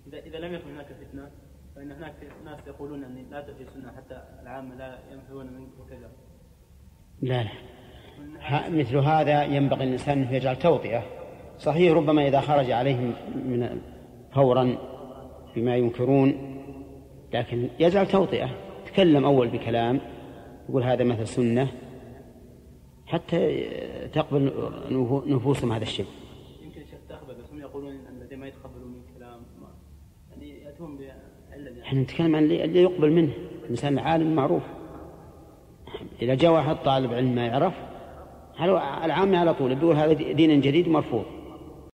إذا لم يكن هناك فتنة فإن هناك ناس يقولون أن لا تحيي السنة حتى العامة لا ينفرون منك وكذا. لا مثل هذا ينبغي الإنسان أن يجعل توطئة. صحيح ربما إذا خرج عليهم من فورا بما ينكرون، لكن يجعل توطئة، تكلم أول بكلام يقول هذا مثل سنة حتى تقبل نفوسهم هذا الشيء. يمكن الشيخ تقبل، بس هم يقولون أن الذين ما يتقبلون من كلام يعني يأتون بعلة. احنا نتكلم عن اللي يقبل منه الإنسان العالم معروف. إذا جاء واحد طالب علم ما يعرف العام على طول بيقول هذا دين جديد مرفوض.